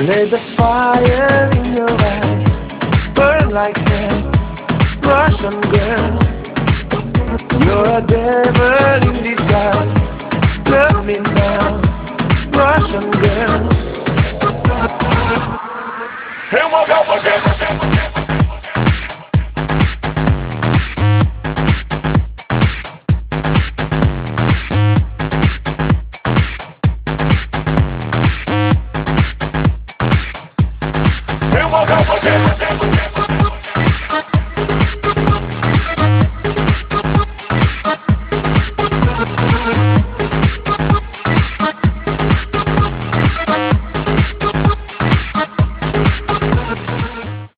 Let the fire in your eyes burn like hell, Russian girl. You're a devil in disguise. Love me now.